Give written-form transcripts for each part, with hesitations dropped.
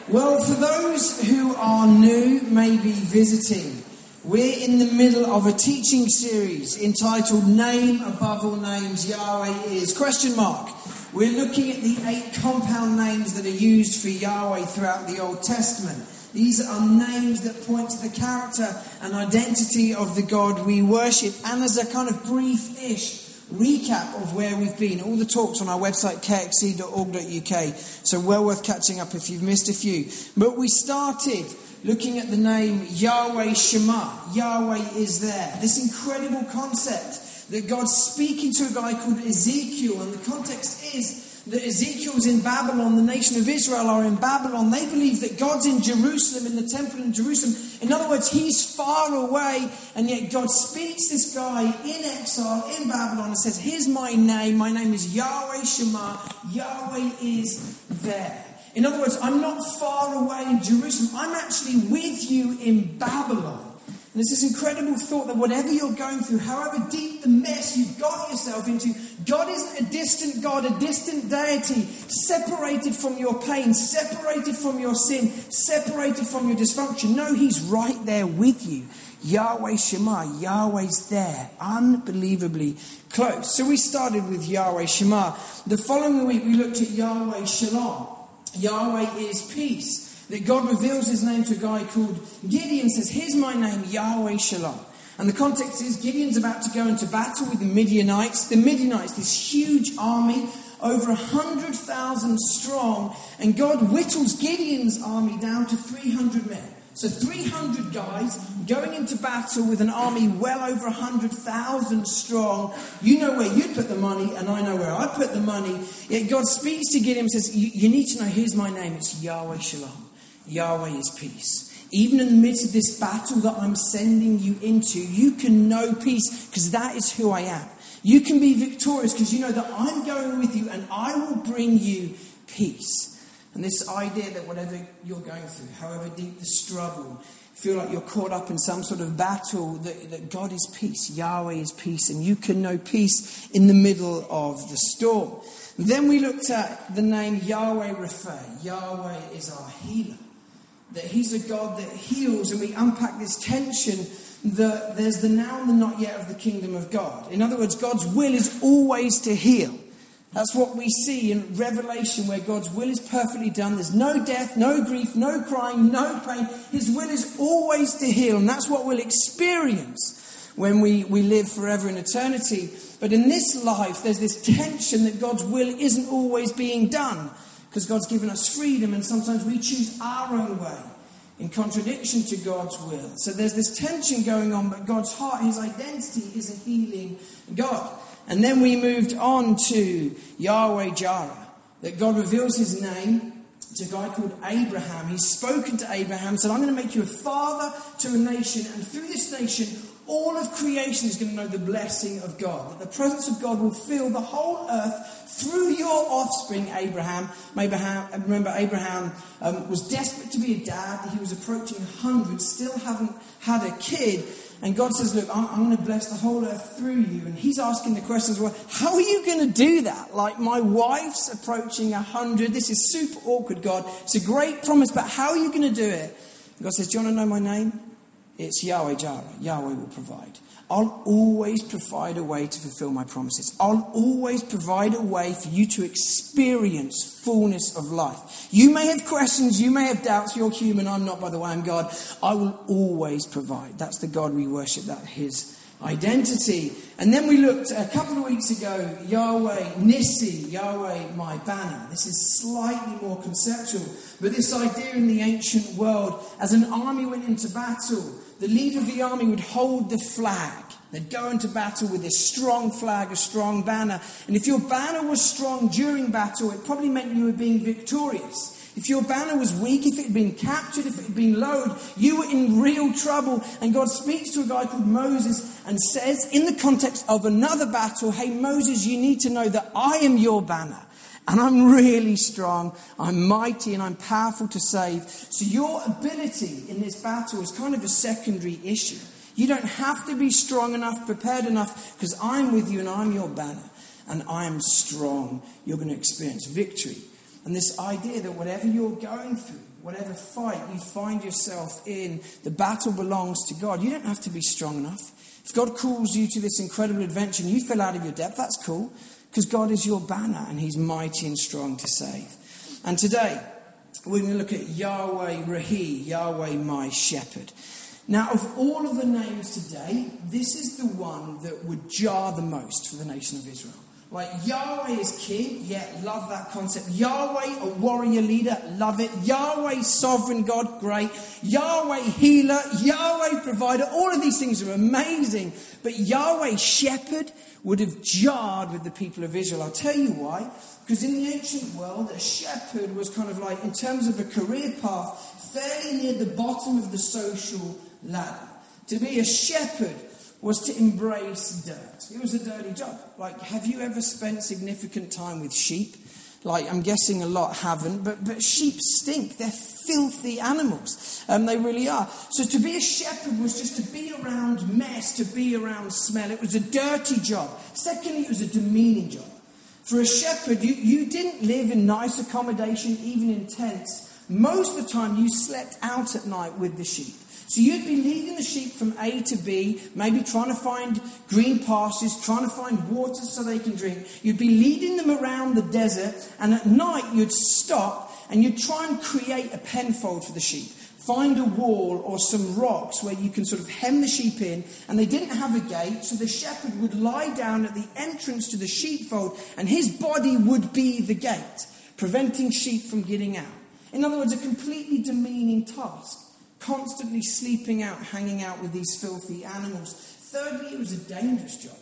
Well, for those who are new, maybe visiting, we're in the middle of a teaching series entitled Name Above All Names, Yahweh Is, ? We're looking at the 8 compound names that are used for Yahweh throughout the Old Testament. These are names that point to the character and identity of the God we worship. And as a kind of brief-ish recap of where we've been, all the talks on our website, kxc.org.uk, so well worth catching up if you've missed a few. But we started looking at the name Yahweh Shema. Yahweh is there. This incredible concept that God's speaking to a guy called Ezekiel, and the context is that Ezekiel's in Babylon, the nation of Israel are in Babylon. They believe that God's in Jerusalem, in the temple in Jerusalem. In other words, he's far away, and yet God speaks this guy in exile in Babylon and says, here's my name is Yahweh Shema, Yahweh is there. In other words, I'm not far away in Jerusalem, I'm actually with you in Babylon. And it's this incredible thought that whatever you're going through, however deep the mess you've got yourself into, God isn't a distant God, a distant deity, separated from your pain, separated from your sin, separated from your dysfunction. No, he's right there with you. Yahweh Shema, Yahweh's there, unbelievably close. So we started with Yahweh Shema. The following week we looked at Yahweh Shalom. Yahweh is peace. That God reveals his name to a guy called Gideon, says, here's my name, Yahweh Shalom. And the context is Gideon's about to go into battle with the Midianites. The Midianites, this huge army, over 100,000 strong. And God whittles Gideon's army down to 300 men. So 300 guys going into battle with an army well over 100,000 strong. You know where you'd put the money, and I know where I'd put the money. Yet God speaks to Gideon and says, you need to know, here's my name, it's Yahweh Shalom. Yahweh is peace. Even in the midst of this battle that I'm sending you into, you can know peace because that is who I am. You can be victorious because you know that I'm going with you and I will bring you peace. And this idea that whatever you're going through, however deep the struggle, feel like you're caught up in some sort of battle, that God is peace, Yahweh is peace, and you can know peace in the middle of the storm. Then we looked at the name Yahweh Rapha. Yahweh is our healer. That he's a God that heals, and we unpack this tension that there's the now and the not yet of the kingdom of God. In other words, God's will is always to heal. That's what we see in Revelation, where God's will is perfectly done. There's no death, no grief, no crying, no pain. His will is always to heal, and that's what we'll experience when we live forever in eternity. But in this life, there's this tension that God's will isn't always being done. Because God's given us freedom, and sometimes we choose our own way in contradiction to God's will. So there's this tension going on, but God's heart, his identity is a healing God. And then we moved on to Yahweh Jireh, that God reveals his name to a guy called Abraham. He's spoken to Abraham, said, I'm going to make you a father to a nation, and through this nation, all of creation is going to know the blessing of God. That the presence of God will fill the whole earth through your offspring, Abraham. Remember, Abraham was desperate to be a dad. He was approaching 100, still haven't had a kid. And God says, look, I'm going to bless the whole earth through you. And he's asking the questions, well, how are you going to do that? Like, my wife's approaching 100. This is super awkward, God. It's a great promise, but how are you going to do it? And God says, do you want to know my name? It's Yahweh Jireh. Yahweh will provide. I'll always provide a way to fulfill my promises. I'll always provide a way for you to experience fullness of life. You may have questions, you may have doubts. You're human. I'm not, by the way, I'm God. I will always provide. That's the God we worship. That's his identity. And then we looked a couple of weeks ago, Yahweh Nissi, Yahweh my banner. This is slightly more conceptual, but this idea in the ancient world, as an army went into battle, the leader of the army would hold the flag. They'd go into battle with this strong flag, a strong banner. And if your banner was strong during battle, it probably meant you were being victorious. If your banner was weak, if it had been captured, if it had been lowered, you were in real trouble. And God speaks to a guy called Moses and says, in the context of another battle, hey, Moses, you need to know that I am your banner. And I'm really strong, I'm mighty, and I'm powerful to save. So your ability in this battle is kind of a secondary issue. You don't have to be strong enough, prepared enough, because I'm with you and I'm your banner. And I am strong. You're going to experience victory. And this idea that whatever you're going through, whatever fight you find yourself in, the battle belongs to God. You don't have to be strong enough. If God calls you to this incredible adventure and you fell out of your depth, that's cool, because God is your banner and he's mighty and strong to save. And today, we're going to look at Yahweh Rahi, Yahweh my shepherd. Now, of all of the names today, this is the one that would jar the most for the nation of Israel. Like, Yahweh is king, yeah, love that concept. Yahweh, a warrior leader, love it. Yahweh, sovereign God, great. Yahweh, healer. Yahweh, provider. All of these things are amazing. But Yahweh, shepherd, would have jarred with the people of Israel. I'll tell you why. Because in the ancient world, a shepherd was kind of like, in terms of a career path, fairly near the bottom of the social ladder. To be a shepherd was to embrace dirt. It was a dirty job. Like, have you ever spent significant time with sheep? Like, I'm guessing a lot haven't, but sheep stink. They're filthy animals. They really are. So to be a shepherd was just to be around mess, to be around smell. It was a dirty job. Secondly, it was a demeaning job. For a shepherd, you didn't live in nice accommodation, even in tents. Most of the time, you slept out at night with the sheep. So you'd be leading the sheep from A to B, maybe trying to find green pastures, trying to find water so they can drink. You'd be leading them around the desert, and at night you'd stop and you'd try and create a penfold for the sheep. Find a wall or some rocks where you can sort of hem the sheep in, and they didn't have a gate, so the shepherd would lie down at the entrance to the sheepfold, and his body would be the gate, preventing sheep from getting out. In other words, a completely demeaning task. Constantly sleeping out, hanging out with these filthy animals. Thirdly, it was a dangerous job.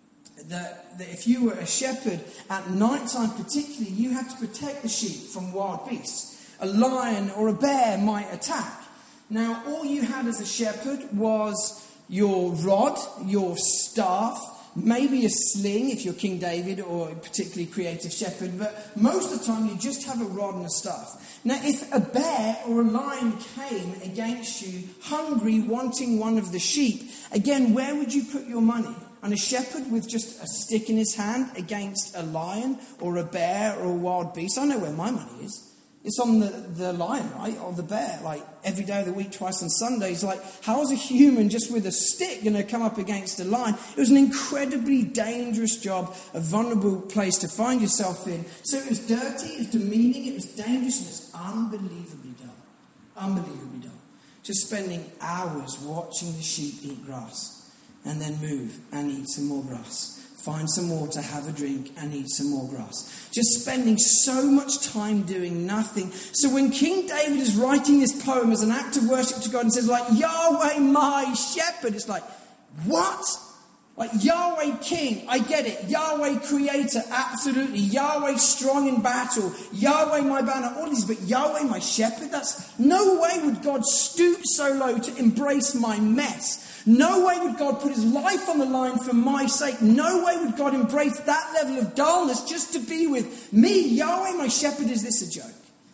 That if you were a shepherd at night time particularly, you had to protect the sheep from wild beasts. A lion or a bear might attack. Now, all you had as a shepherd was your rod, your staff, maybe a sling if you're King David or a particularly creative shepherd, but most of the time you just have a rod and a staff. Now, if a bear or a lion came against you, hungry, wanting one of the sheep, again, where would you put your money? On a shepherd with just a stick in his hand against a lion or a bear or a wild beast? I know where my money is. It's on the lion, right? Or the bear, like every day of the week, twice on Sundays. Like, how is a human just with a stick going to come up against a lion? It was an incredibly dangerous job, a vulnerable place to find yourself in. So it was dirty, it was demeaning, it was dangerous, and it was unbelievably dull. Unbelievably dull. Just spending hours watching the sheep eat grass and then move and eat some more grass. Find some water, have a drink, and eat some more grass. Just spending so much time doing nothing. So when King David is writing this poem as an act of worship to God and says, like, Yahweh my shepherd, it's like, what? Like, Yahweh king, I get it. Yahweh creator, absolutely. Yahweh strong in battle. Yahweh my banner, all these. But Yahweh my shepherd, that's... No way would God stoop so low to embrace my mess. No way would God put his life on the line for my sake. No way would God embrace that level of dullness just to be with me. Yahweh, my shepherd, is this a joke?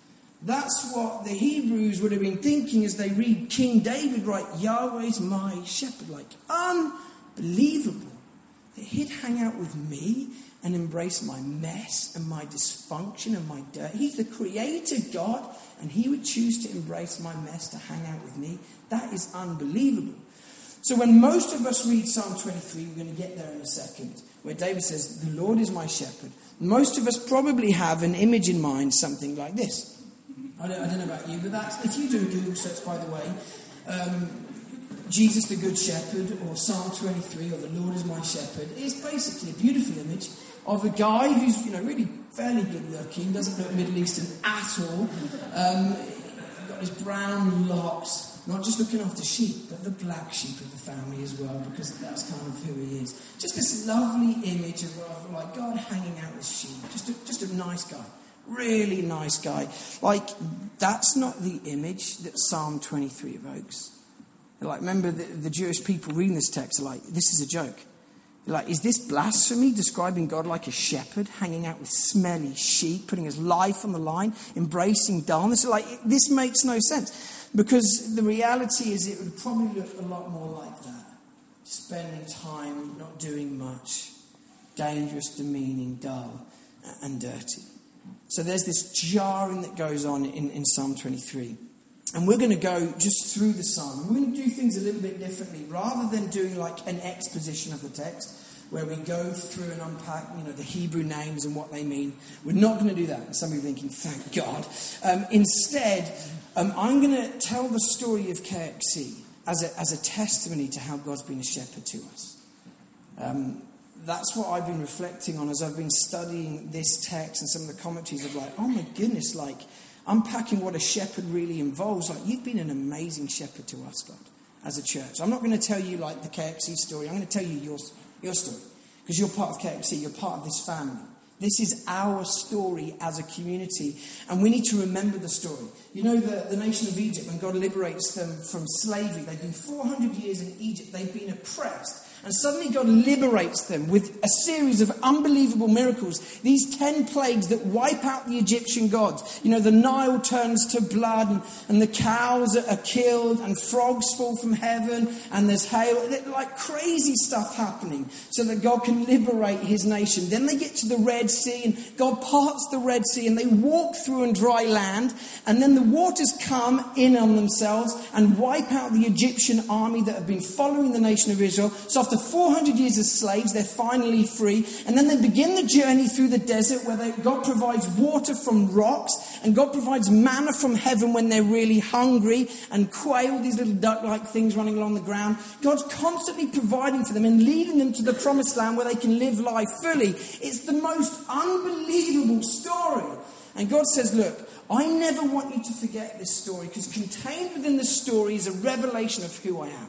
That's what the Hebrews would have been thinking as they read King David write, Yahweh's my shepherd. Like, unbelievable that he'd hang out with me and embrace my mess and my dysfunction and my dirt. He's the creator God, and he would choose to embrace my mess to hang out with me. That is unbelievable. So when most of us read Psalm 23, we're going to get there in a second, where David says, the Lord is my shepherd. Most of us probably have an image in mind, something like this. I don't know about you, but that's, if you do a Google search, by the way, Jesus the Good Shepherd, or Psalm 23, or the Lord is my shepherd, is basically a beautiful image of a guy who's, really fairly good looking, doesn't look Middle Eastern at all, got his brown locks, not just looking after sheep, but the black sheep of the family as well, because that's kind of who he is. Just this lovely image of like God hanging out with sheep. Just a nice guy. Really nice guy. Like, that's not the image that Psalm 23 evokes. Like, remember the Jewish people reading this text are like, this is a joke. Like, is this blasphemy, describing God like a shepherd, hanging out with smelly sheep, putting his life on the line, embracing dullness? Like, this makes no sense. Because the reality is it would probably look a lot more like that. Spending time not doing much. Dangerous, demeaning, dull, and dirty. So there's this jarring that goes on in Psalm 23. And we're going to go just through the psalm. We're going to do things a little bit differently. Rather than doing like an exposition of the text, where we go through and unpack, the Hebrew names and what they mean. We're not going to do that. And some of you are thinking, thank God. Instead, I'm going to tell the story of KXC as a testimony to how God's been a shepherd to us. That's what I've been reflecting on as I've been studying this text and some of the commentaries of oh my goodness, unpacking what a shepherd really involves. You've been an amazing shepherd to us, God, as a church. I'm not going to tell you the KXC story. I'm going to tell you your story, because you're part of KXC. You're part of this family. This is our story as a community, and we need to remember the story. The nation of Egypt, when God liberates them from slavery, they've been 400 years in Egypt. They've been oppressed. And suddenly God liberates them with a series of unbelievable miracles. These 10 plagues that wipe out the Egyptian gods. The Nile turns to blood and the cows are killed and frogs fall from heaven and there's hail. Crazy stuff happening so that God can liberate his nation. Then they get to the Red Sea and God parts the Red Sea and they walk through on dry land. And then the waters come in on themselves and wipe out the Egyptian army that have been following the nation of Israel. So after 400 years as slaves, they're finally free. And then they begin the journey through the desert where God provides water from rocks and God provides manna from heaven when they're really hungry, and quail, these little duck-like things running along the ground. God's constantly providing for them and leading them to the promised land where they can live life fully. It's the most unbelievable story. And God says, look, I never want you to forget this story, because contained within the story is a revelation of who I am.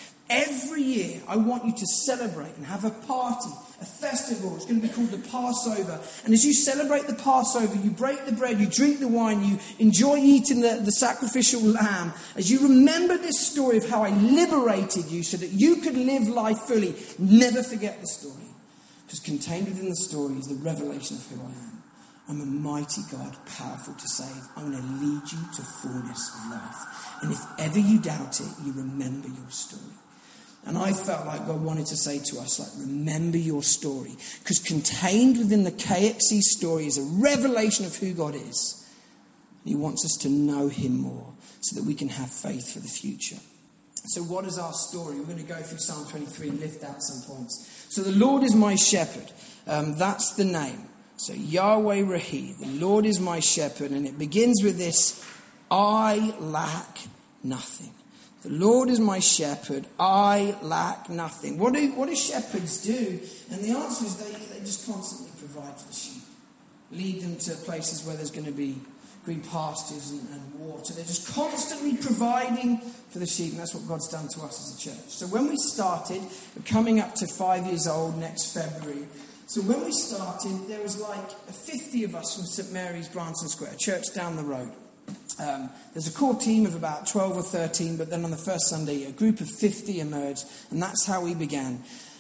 Every year, I want you to celebrate and have a party, a festival. It's going to be called the Passover. And as you celebrate the Passover, you break the bread, you drink the wine, you enjoy eating the sacrificial lamb. As you remember this story of how I liberated you so that you could live life fully, never forget the story. Because contained within the story is the revelation of who I am. I'm a mighty God, powerful to save. I'm going to lead you to fullness of life. And if ever you doubt it, you remember your story. And I felt like God wanted to say to us, remember your story. Because contained within the KXC story is a revelation of who God is. And he wants us to know him more so that we can have faith for the future. So what is our story? We're going to go through Psalm 23 and lift out some points. So the Lord is my shepherd. That's the name. So Yahweh Rahi, the Lord is my shepherd. And it begins with this, I lack nothing. The Lord is my shepherd, I lack nothing. What do shepherds do? And the answer is they just constantly provide for the sheep. Lead them to places where there's going to be green pastures and water. They're just constantly providing for the sheep. And that's what God's done to us as a church. So when we started, we're coming up to 5 years old next February. So when we started, there was 50 of us from St Mary's, Branson Square, a church down the road. There's a core team of about 12 or 13, but then on the first Sunday, a group of 50 emerged, and that's how we began.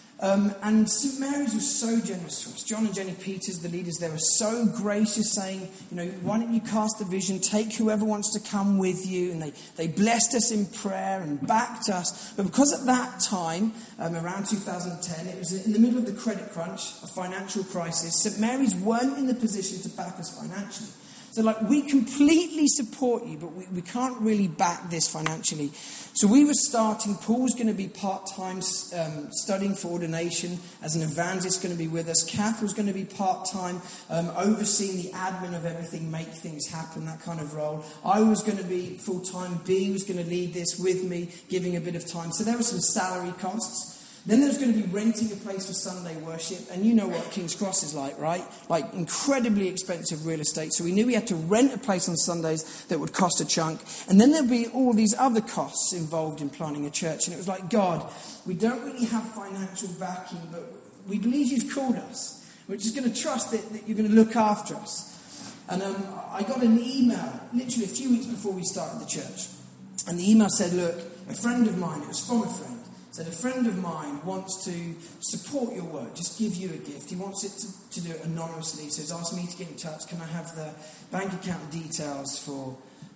And St Mary's was so generous to us. John and Jenny Peters, the leaders there, were so gracious, saying, why don't you cast the vision, take whoever wants to come with you. And they blessed us in prayer and backed us. But because at that time, around 2010, it was in the middle of the credit crunch, a financial crisis, St Mary's weren't in the position to back us financially. So we completely support you, but we can't really back this financially. So we were starting, Paul was going to be part-time studying for ordination as an evangelist, going to be with us. Kath was going to be part-time, overseeing the admin of everything, make things happen, that kind of role. I was going to be full-time. B was going to lead this with me, giving a bit of time. So there were some salary costs. Then there's going to be renting a place for Sunday worship. And you know what King's Cross is like, right? Incredibly expensive real estate. So we knew we had to rent a place on Sundays that would cost a chunk. And then there'd be all these other costs involved in planning a church. And it was like, God, we don't really have financial backing, but we believe you've called us. We're just going to trust that you're going to look after us. And I got an email literally a few weeks before we started the church. And the email said, look, a friend of mine, it was from a friend, said, a friend of mine wants to support your work, just give you a gift. He wants it to do it anonymously, so he's asked me to get in touch. Can I have the bank account details for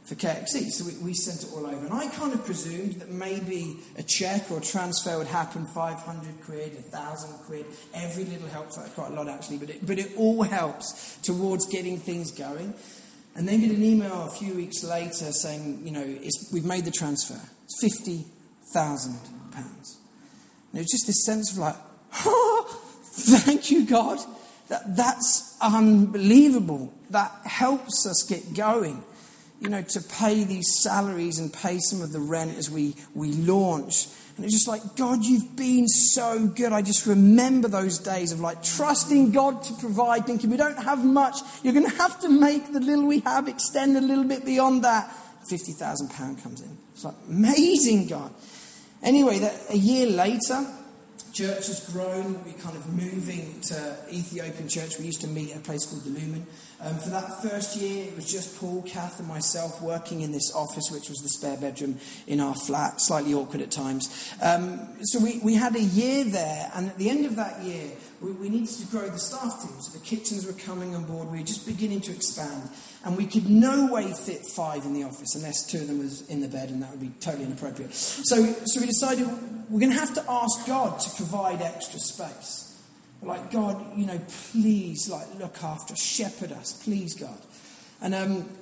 for KXC. So we sent it all over. And I kind of presumed that maybe a check or a transfer would happen, 500 quid, 1,000 quid. Every little helps, like quite a lot actually, but it all helps towards getting things going. And then get an email a few weeks later saying, we've made the transfer. It's £50,000. And it was just this sense of like, oh, thank you, God. That's unbelievable. That helps us get going. To pay these salaries and pay some of the rent as we launch. And it's just like, God, you've been so good. I just remember those days of like trusting God to provide, thinking we don't have much. You're going to have to make the little we have extend a little bit beyond that. £50,000 comes in. It's like, amazing, God. Anyway, a year later, church has grown. We're kind of moving to Ethiopian church. We used to meet at a place called the Lumen. For that first year, it was just Paul, Kath and myself working in this office, which was the spare bedroom in our flat, slightly awkward at times. So we had a year there, and at the end of that year, we needed to grow the staff team. So the kitchens were coming on board. We were just beginning to expand. And we could no way fit 5 in the office unless 2 of them was in the bed, and that would be totally inappropriate. So we decided we're going to have to ask God to provide extra space. Like, God, please, look after us, shepherd us, please, God. And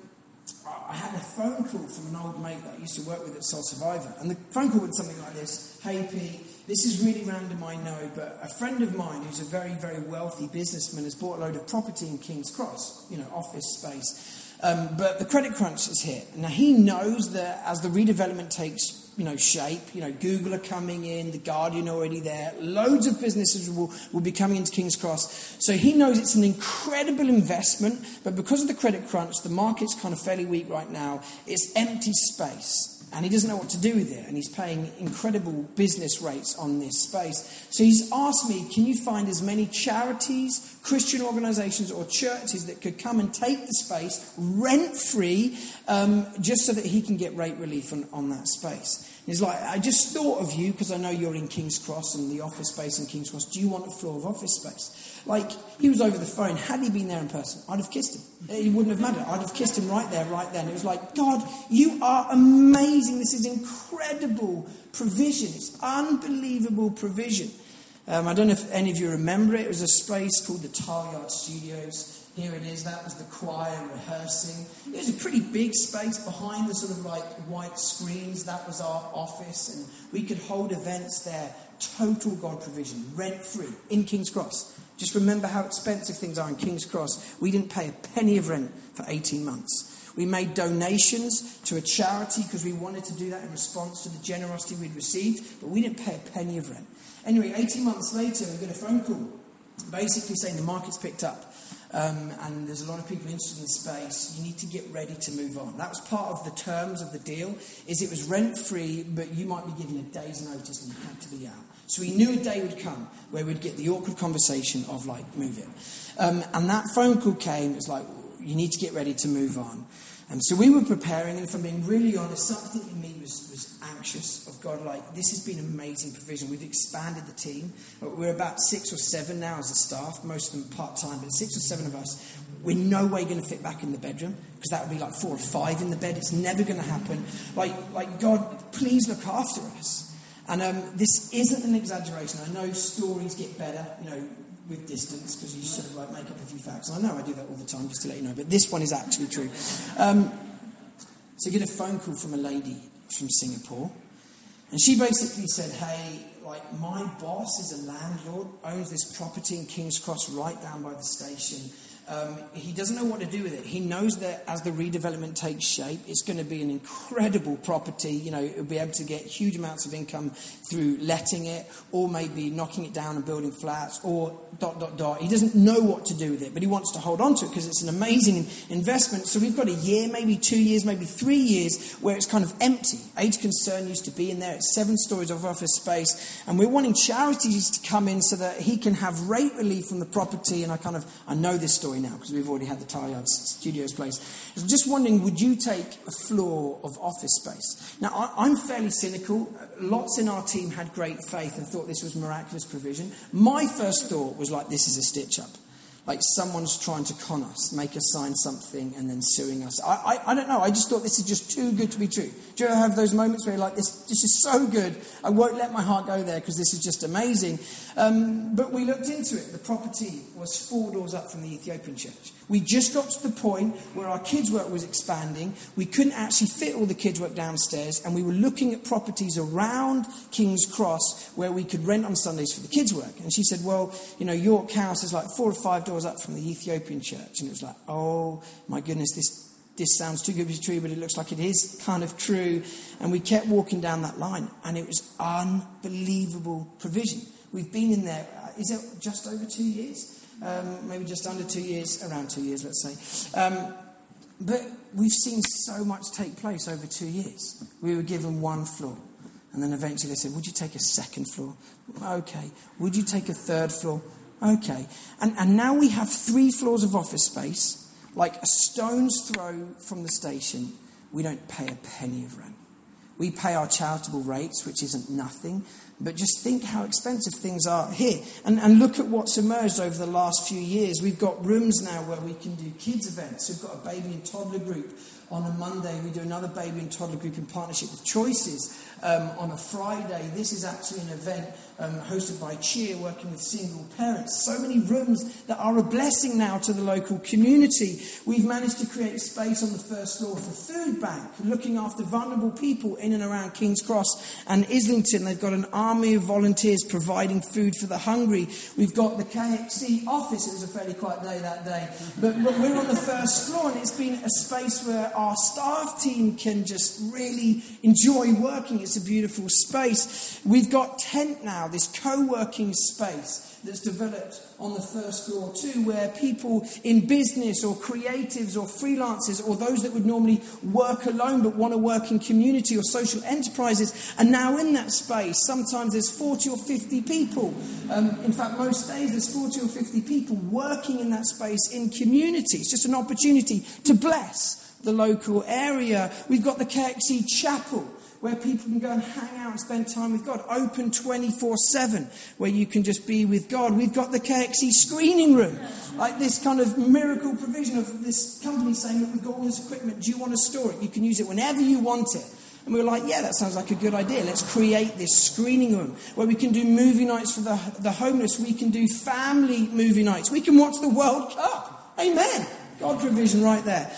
I had a phone call from an old mate that I used to work with at Soul Survivor. And the phone call was something like this. Hey, Pete, this is really random, I know, but a friend of mine who's a very, very wealthy businessman has bought a load of property in King's Cross, office space. But the credit crunch is here. Now, he knows that as the redevelopment takes shape, Google are coming in, The Guardian already there, loads of businesses will be coming into King's Cross. So he knows it's an incredible investment, but because of the credit crunch, the market's kind of fairly weak right now. It's empty space. And he doesn't know what to do with it. And he's paying incredible business rates on this space. So he's asked me, can you find as many charities, Christian organisations or churches that could come and take the space rent-free just so that he can get rate relief on that space. And he's like, I just thought of you because I know you're in King's Cross and the office space in King's Cross. Do you want a floor of office space? Like, he was over the phone. Had he been there in person, I'd have kissed him. It wouldn't have mattered. I'd have kissed him right there, right then. It was like, God, you are amazing. This is incredible provision. It's unbelievable provision. I don't know if any of you remember it. It was a space called the Tileyard Studios. Here it is. That was the choir rehearsing. It was a pretty big space behind the sort of like white screens. That was our office. And we could hold events there. Total God provision. Rent-free in King's Cross. Just remember how expensive things are in King's Cross. We didn't pay a penny of rent for 18 months. We made donations to a charity because we wanted to do that in response to the generosity we'd received, but we didn't pay a penny of rent. Anyway, 18 months later, we got a phone call basically saying the market's picked up and there's a lot of people interested in the space. You need to get ready to move on. That was part of the terms of the deal, is it was rent-free, but you might be given a day's notice and you had to be out. So we knew a day would come where we'd get the awkward conversation of like, move it. And that phone call came, it was like, you need to get ready to move on. And so we were preparing, and if I'm being really honest, something in me was anxious of God, like, this has been amazing provision. We've expanded the team. We're about 6 or 7 now as a staff, most of them part-time, but 6 or 7 of us. We're no way going to fit back in the bedroom, because that would be like 4 or 5 in the bed. It's never going to happen. Like God, please look after us. And this isn't an exaggeration. I know stories get better, with distance, because you sort of like make up a few facts. And I know I do that all the time, just to let you know. But this one is actually true. So I get a phone call from a lady from Singapore. And she basically said, hey, like, my boss is a landlord, owns this property in King's Cross right down by the station. He doesn't know what to do with it. He knows that as the redevelopment takes shape, it's going to be an incredible property. It'll be able to get huge amounts of income through letting it, or maybe knocking it down and building flats, or ... He doesn't know what to do with it, but he wants to hold on to it because it's an amazing investment. So we've got a year, maybe 2 years, maybe 3 years where it's kind of empty. Age Concern used to be in there. It's 7 stories of office space. And we're wanting charities to come in so that he can have rate relief from the property. And I know this story now because we've already had the Tileyard Studios place. I'm just wondering, would you take a floor of office space? Now, I'm fairly cynical. Lots in our team had great faith and thought this was miraculous provision. My first thought was like, this is a stitch up. like someone's trying to con us, make us sign something and then suing us. I don't know. I just thought this is just too good to be true. Do you ever have those moments where you're like, this is so good, I won't let my heart go there because this is just amazing. But we looked into it. The property was 4 doors up from the Ethiopian church. We just got to the point where our kids' work was expanding. We couldn't actually fit all the kids' work downstairs, and we were looking at properties around King's Cross where we could rent on Sundays for the kids' work. And she said, well, York House is like 4 or 5 doors up from the Ethiopian church. And it was like, oh my goodness, this sounds too good to be true, but it looks like it is kind of true. And we kept walking down that line, and it was unbelievable provision. We've been in there, is it just over 2 years? Maybe just under 2 years, around 2 years, let's say. But we've seen so much take place over 2 years. We were given 1 floor. And then eventually they said, would you take a 2nd floor? Okay. Would you take a 3rd floor? Okay. And now we have 3 floors of office space, like a stone's throw from the station. We don't pay a penny of rent. We pay our charitable rates, which isn't nothing. But just think how expensive things are here. And look at what's emerged over the last few years. We've got rooms now where we can do kids events. We've got a baby and toddler group. On a Monday, we do another baby and toddler group in partnership with Choices. On a Friday, this is actually an event hosted by Cheer, working with single parents. So many rooms that are a blessing now to the local community. We've managed to create space on the 1st floor for Food Bank, looking after vulnerable people in and around King's Cross and Islington. They've got an army of volunteers providing food for the hungry. We've got the KXC office. It was a fairly quiet day that day. But we're on the 1st floor, and it's been a space where our staff team can just really enjoy working. It's a beautiful space. We've got Tent now, this co-working space that's developed on the 1st floor too, where people in business or creatives or freelancers or those that would normally work alone but want to work in community or social enterprises are now in that space. Sometimes there's 40 or 50 people. In fact, most days there's 40 or 50 people working in that space in community. It's just an opportunity to bless the local area. We've got the KXC Chapel, where people can go and hang out and spend time with God. Open 24/7, where you can just be with God. We've got the KXC screening room, like this kind of miracle provision of this company saying, look, we've got all this equipment. Do you want to store it? You can use it whenever you want it. And we were like, yeah, that sounds like a good idea. Let's create this screening room where we can do movie nights for the homeless. We can do family movie nights. We can watch the World Cup. Amen. God provision right there.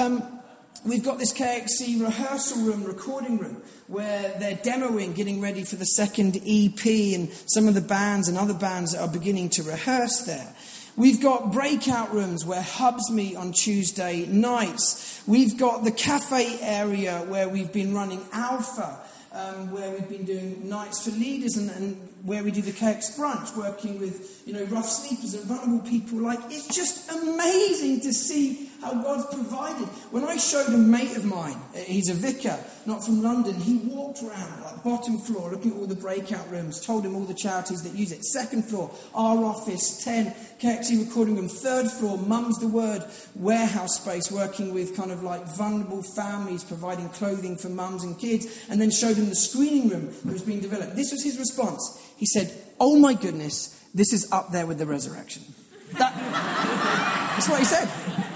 We've got this KXC rehearsal room, recording room, where they're demoing, getting ready for the 2nd EP, and some of the bands and other bands that are beginning to rehearse there. We've got breakout rooms where hubs meet on Tuesday nights. We've got the cafe area where we've been running Alpha, where we've been doing nights for leaders, and where we do the KX brunch, working with rough sleepers and vulnerable people. Like, it's just amazing to see how God's provided. When I showed a mate of mine, he's a vicar, not from London, he walked around like bottom floor, looking at all the breakout rooms, told him all the charities that use it. 2nd floor, our office, 10 KXC recording room. 3rd floor, Mum's the Word warehouse space, working with kind of like vulnerable families, providing clothing for mums and kids, and then showed him the screening room that was being developed. This was his response. He said, oh my goodness, this is up there with the resurrection. That's what he said.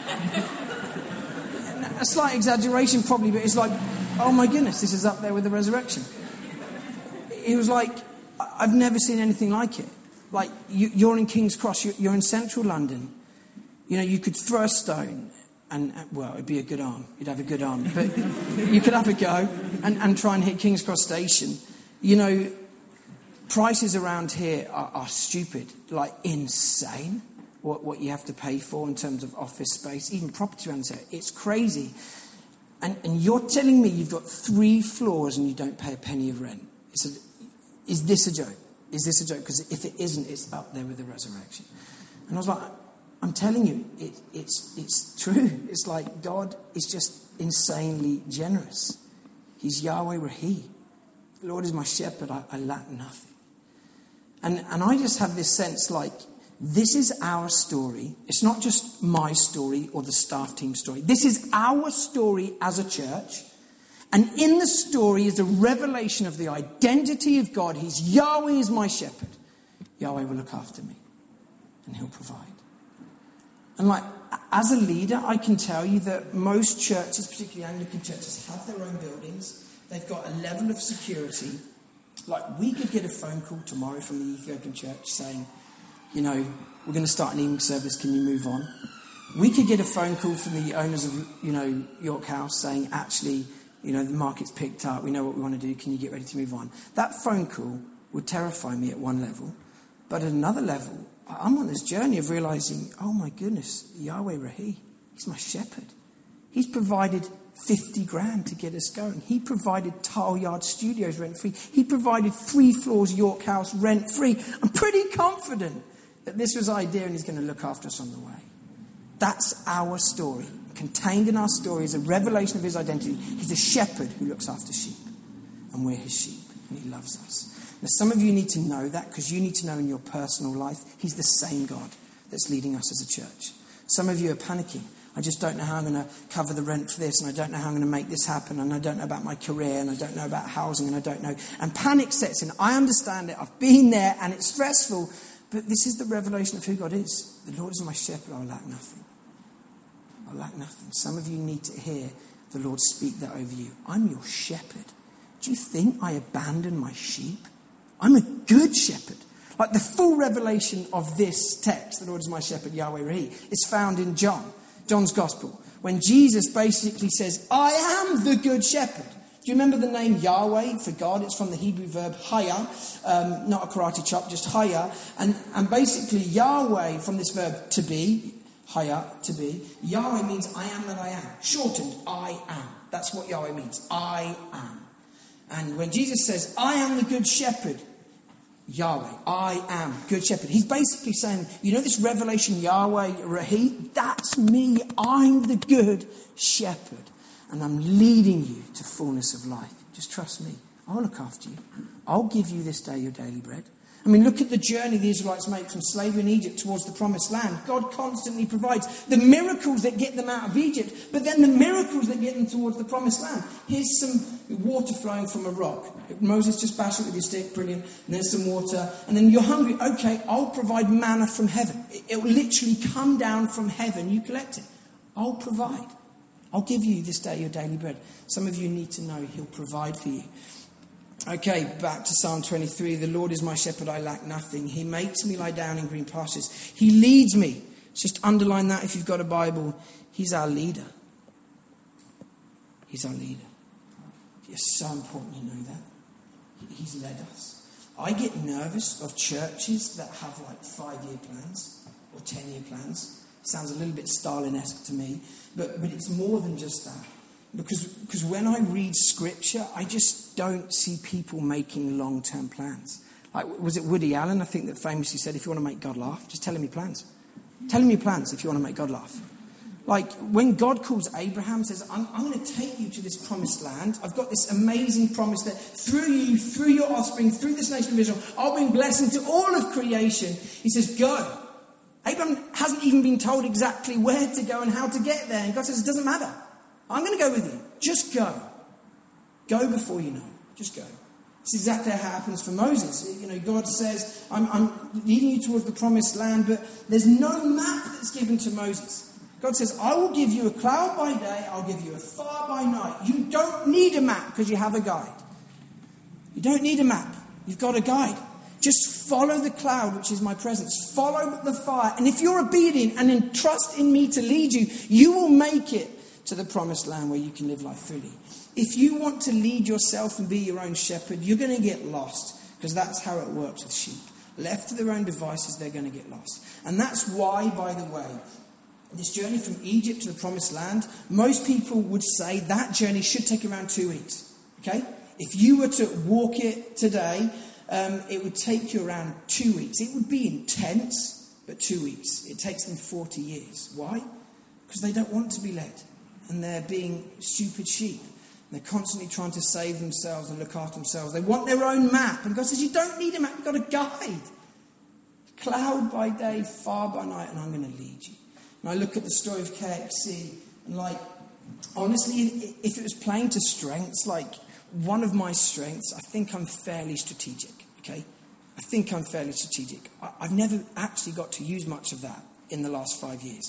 A slight exaggeration probably, but it's like, oh my goodness, this is up there with the resurrection. He was like, I've never seen anything like it. Like, you're in King's Cross, you're in central London. You could throw a stone and, well, it'd be a good arm. You'd have a good arm. But you could have a go and try and hit King's Cross Station. Prices around here are stupid, like insane. What you have to pay for in terms of office space, even property around here. It's crazy. And you're telling me you've got 3 floors and you don't pay a penny of rent. Is this a joke? Is this a joke? Because if it isn't, it's up there with the resurrection. And I was like, I'm telling you, it's true. It's like God is just insanely generous. He's Yahweh Rahi. The Lord is my shepherd. I lack nothing. And I just have this sense like, this is our story. It's not just my story or the staff team story. This is our story as a church. And in the story is a revelation of the identity of God. Yahweh is my shepherd. Yahweh will look after me. And he'll provide. And like, as a leader, I can tell you that most churches, particularly Anglican churches, have their own buildings. They've got a level of security. Like, we could get a phone call tomorrow from the Ethiopian church saying, we're going to start an evening service, can you move on? We could get a phone call from the owners of, York House saying, actually, the market's picked up, we know what we want to do, can you get ready to move on? That phone call would terrify me at one level. But at another level, I'm on this journey of realising, oh my goodness, Yahweh Rahi, he's my shepherd. He's provided 50 grand to get us going. He provided Tile Yard Studios rent-free. He provided 3 floors York House rent-free. I'm pretty confident that this was idea and he's going to look after us on the way. That's our story. Contained in our story is a revelation of his identity. He's a shepherd who looks after sheep. And we're his sheep. And he loves us. Now, some of you need to know that because you need to know in your personal life, he's the same God that's leading us as a church. Some of you are panicking. I just don't know how I'm going to cover the rent for this, and I don't know how I'm going to make this happen, and I don't know about my career, and I don't know about housing, and I don't know. And panic sets in. I understand it. I've been there, and it's stressful. But this is the revelation of who God is. The Lord is my shepherd. I lack nothing. I lack nothing. Some of you need to hear the Lord speak that over you. I'm your shepherd. Do you think I abandon my sheep? I'm a good shepherd. Like the full revelation of this text, the Lord is my shepherd, Yahweh Rahi, is found in John's Gospel. When Jesus basically says, I am the good shepherd. Do you remember the name Yahweh for God? It's from the Hebrew verb haya, not a karate chop, just haya. And basically Yahweh from this verb to be, haya, to be. Yahweh means I am that I am. Shortened, I am. That's what Yahweh means. I am. And when Jesus says, I am the good shepherd, Yahweh, I am good shepherd. He's basically saying, this revelation, Yahweh Rahi, that's me. I'm the good shepherd. And I'm leading you to fullness of life. Just trust me. I'll look after you. I'll give you this day your daily bread. I mean, look at the journey the Israelites make from slavery in Egypt towards the promised land. God constantly provides the miracles that get them out of Egypt, but then the miracles that get them towards the promised land. Here's some water flowing from a rock. Moses, just bash it with your stick, brilliant. And there's some water. And then you're hungry. Okay, I'll provide manna from heaven. It will literally come down from heaven. You collect it. I'll provide. I'll give you this day your daily bread. Some of you need to know he'll provide for you. Okay, back to Psalm 23. The Lord is my shepherd, I lack nothing. He makes me lie down in green pastures. He leads me. Just underline that if you've got a Bible. He's our leader. He's our leader. It's so important you know that. He's led us. I get nervous of churches that have like 5-year plans or 10-year plans. Sounds a little bit Stalin-esque to me. But it's more than just that. Because when I read scripture, I just don't see people making long-term plans. Like, was it Woody Allen, I think, that famously said, if you want to make God laugh, just tell him your plans. Tell him your plans if you want to make God laugh. Like, when God calls Abraham, says, I'm going to take you to this promised land. I've got this amazing promise that through you, through your offspring, through this nation of Israel, I'll bring blessing to all of creation. He says, go. Abraham hasn't even been told exactly where to go and how to get there. And God says, it doesn't matter. I'm going to go with you. Just go. Go before you know. Just go. It's exactly how it happens for Moses. God says, I'm leading you towards the promised land, but there's no map that's given to Moses. God says, I will give you a cloud by day, I'll give you a fire by night. You don't need a map because you have a guide. You don't need a map. You've got a guide. Just follow the cloud, which is my presence. Follow the fire. And if you're obedient and entrust in me to lead you, you will make it to the promised land where you can live life fully. If you want to lead yourself and be your own shepherd, you're going to get lost because that's how it works with sheep. Left to their own devices, they're going to get lost. And that's why, by the way, this journey from Egypt to the promised land, most people would say that journey should take around 2 weeks. Okay? If you were to walk it today, it would take you around 2 weeks. It would be intense, but 2 weeks. It takes them 40 years. Why? Because they don't want to be led. And they're being stupid sheep. And they're constantly trying to save themselves and look after themselves. They want their own map. And God says, you don't need a map, you've got a guide. Cloud by day, fire by night, and I'm going to lead you. And I look at the story of KXC, and honestly, if it was playing to strengths, one of my strengths, I think I'm fairly strategic, okay? I think I'm fairly strategic. I've never actually got to use much of that in the last 5 years.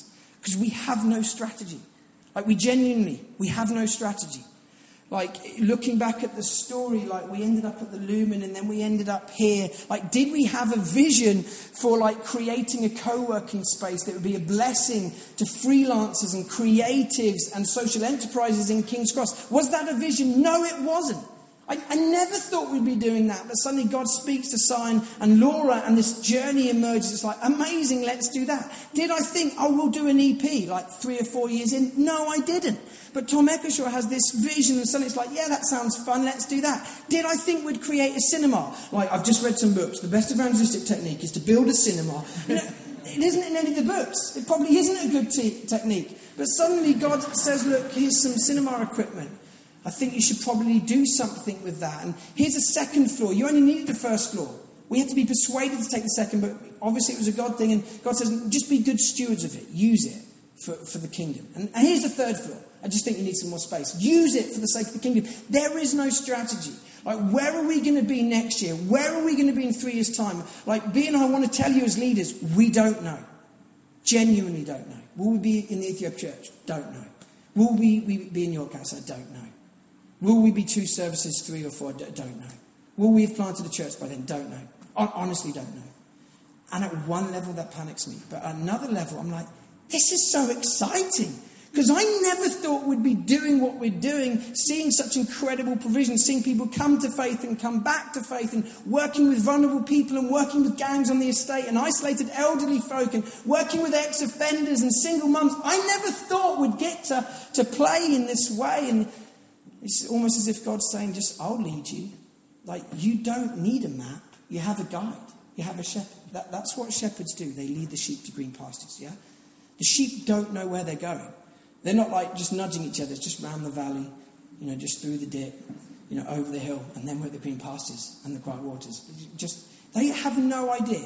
Because we have no strategy. Like we have no strategy. Like looking back at the story, like we ended up at the Lumen and then we ended up here. Like did we have a vision for like creating a co-working space that would be a blessing to freelancers and creatives and social enterprises in King's Cross? Was that a vision? No, it wasn't. I never thought we'd be doing that, but suddenly God speaks to Sion and Laura and this journey emerges. It's like, amazing, let's do that. Did I think, we'll do an EP like 3 or 4 years in? No, I didn't. But Tom Eccleshaw has this vision and suddenly it's like, yeah, that sounds fun, let's do that. Did I think we'd create a cinema? Like, I've just read some books. The best evangelistic technique is to build a cinema. You know, it isn't in any of the books. It probably isn't a good technique. But suddenly God says, look, here's some cinema equipment. I think you should probably do something with that. And here's a second floor. You only needed the first floor. We had to be persuaded to take the second, but obviously it was a God thing. And God says, just be good stewards of it. Use it for the kingdom. And here's the third floor. I just think you need some more space. Use it for the sake of the kingdom. There is no strategy. Like, where are we going to be next year? Where are we going to be in 3 years' time? Like, B and I want to tell you as leaders, we don't know. Genuinely don't know. Will we be in the Ethiop church? Don't know. Will we be in York House? I don't know. Will we be 2 services, 3 or 4? Don't know. Will we have planted a church by then? Don't know. Honestly, don't know. And at one level, that panics me. But at another level, I'm like, this is so exciting. Because I never thought we'd be doing what we're doing, seeing such incredible provision, seeing people come to faith and come back to faith, and working with vulnerable people and working with gangs on the estate and isolated elderly folk and working with ex-offenders and single mums. I never thought we'd get to play in this way. And it's almost as if God's saying, just, I'll lead you. Like, you don't need a map. You have a guide. You have a shepherd. That's what shepherds do. They lead the sheep to green pastures, yeah? The sheep don't know where they're going. They're not like just nudging each other. It's just round the valley, just through the dip, over the hill. And then we're at the green pastures and the quiet waters. They have no idea.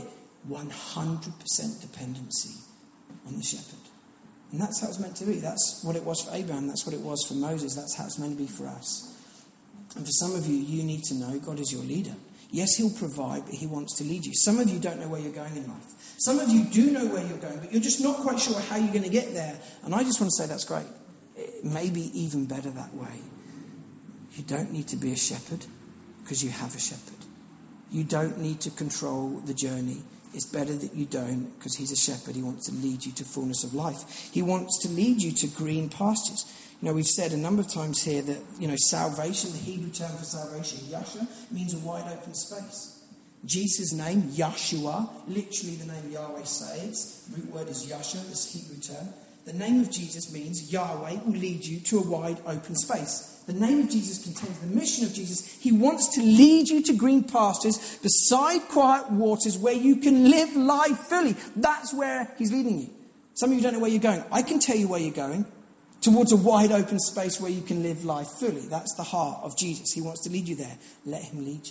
100% dependency on the shepherd. And that's how it's meant to be. That's what it was for Abraham. That's what it was for Moses. That's how it's meant to be for us. And for some of you, you need to know God is your leader. Yes, he'll provide, but he wants to lead you. Some of you don't know where you're going in life. Some of you do know where you're going, but you're just not quite sure how you're going to get there. And I just want to say that's great. It may be even better that way. You don't need to be a shepherd because you have a shepherd. You don't need to control the journey. It's better that you don't, because he's a shepherd. He wants to lead you to fullness of life. He wants to lead you to green pastures. We've said a number of times here that, salvation, the Hebrew term for salvation, Yahshua, means a wide open space. Jesus' name, Yahshua, literally the name Yahweh saves. The root word is Yahshua, this Hebrew term. The name of Jesus means Yahweh will lead you to a wide open space. The name of Jesus contains the mission of Jesus. He wants to lead you to green pastures beside quiet waters where you can live life fully. That's where he's leading you. Some of you don't know where you're going. I can tell you where you're going. Towards a wide open space where you can live life fully. That's the heart of Jesus. He wants to lead you there. Let him lead you.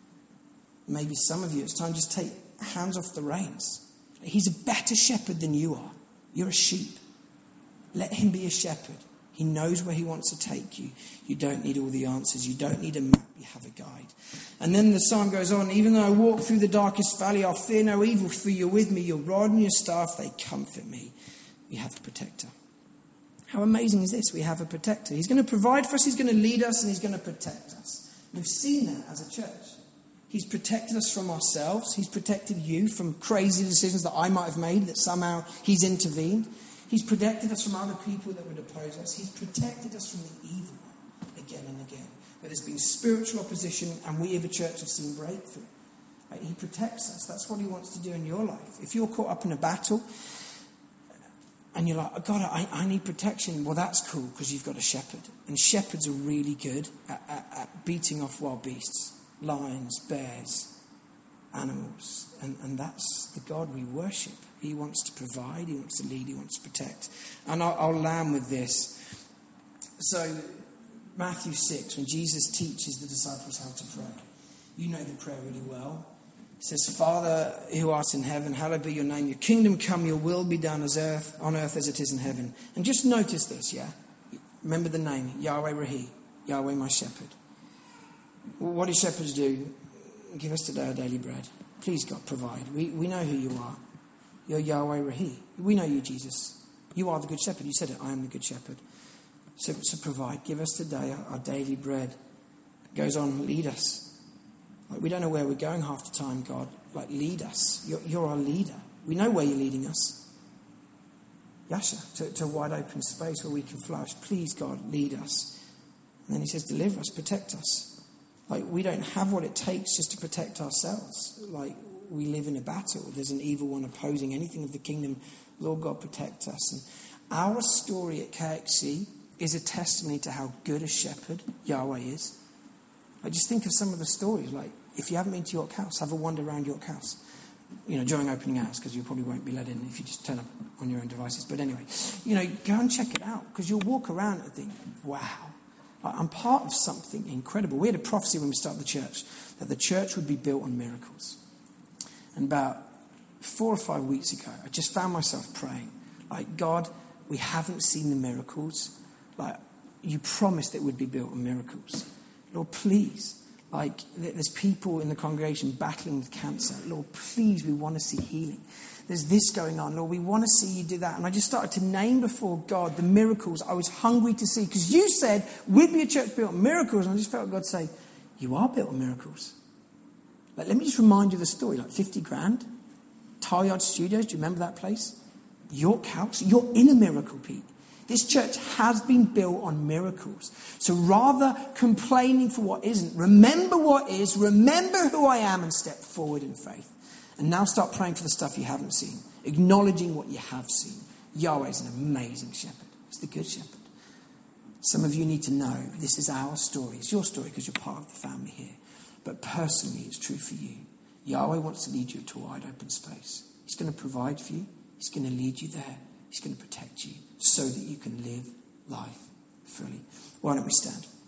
Maybe some of you, it's time to just take hands off the reins. He's a better shepherd than you are. You're a sheep. Let him be a shepherd. He knows where he wants to take you. You don't need all the answers. You don't need a map. You have a guide. And then the psalm goes on. Even though I walk through the darkest valley, I'll fear no evil, for you're with me. Your rod and your staff, they comfort me. We have a protector. How amazing is this? We have a protector. He's going to provide for us. He's going to lead us, and he's going to protect us. We've seen that as a church. He's protected us from ourselves. He's protected you from crazy decisions that I might have made, that somehow he's intervened. He's protected us from other people that would oppose us. He's protected us from the evil one again and again. Where there's been spiritual opposition and we as a church have seen breakthrough. Right? He protects us. That's what he wants to do in your life. If you're caught up in a battle and you're like, oh God, I need protection. Well, that's cool because you've got a shepherd. And shepherds are really good at beating off wild beasts. Lions, bears, animals. And that's the God we worship. He wants to provide, he wants to lead, he wants to protect. And I'll land with this. So, Matthew 6, when Jesus teaches the disciples how to pray. You know the prayer really well. It says, Father who art in heaven, hallowed be your name. Your kingdom come, your will be done on earth as it is in heaven. And just notice this, yeah? Remember the name, Yahweh Rahi, Yahweh my shepherd. What do shepherds do? Give us today our daily bread. Please, God, provide. We know who you are. You're Yahweh Rahi. We know you, Jesus. You are the good shepherd. You said it, I am the good shepherd. So provide. Give us today our daily bread. It goes on, lead us. Like, we don't know where we're going half the time, God. Like, lead us. You're our leader. We know where you're leading us. Yasha, to a wide open space where we can flourish. Please, God, lead us. And then he says, deliver us, protect us. Like, we don't have what it takes just to protect ourselves. Like, we live in a battle. There's an evil one opposing anything of the kingdom. Lord God, protect us. And our story at KXC is a testimony to how good a shepherd Yahweh is. I just think of some of the stories. Like, if you haven't been to York House, have a wander around York House. During opening hours, because you probably won't be let in if you just turn up on your own devices. But anyway, go and check it out, because you'll walk around and think, wow, I'm part of something incredible. We had a prophecy when we started the church that the church would be built on miracles. And about 4 or 5 weeks ago, I just found myself praying, like, God, we haven't seen the miracles. Like, you promised it would be built on miracles. Lord, please. Like, there's people in the congregation battling with cancer. Lord, please, we want to see healing. There's this going on. Lord, we want to see you do that. And I just started to name before God the miracles I was hungry to see. Because you said we'd be a church built on miracles. And I just felt God say, you are built on miracles. Like, let me just remind you of the story. Like, 50 grand. Talyard Studios, do you remember that place? York House. You're in a miracle, Pete. This church has been built on miracles. So rather complaining for what isn't, remember what is, remember who I am, and step forward in faith. And now start praying for the stuff you haven't seen, acknowledging what you have seen. Yahweh is an amazing shepherd. He's the good shepherd. Some of you need to know this is our story. It's your story because you're part of the family here. But personally, it's true for you. Yahweh wants to lead you to a wide open space. He's going to provide for you. He's going to lead you there. He's going to protect you so that you can live life fully. Why don't we stand?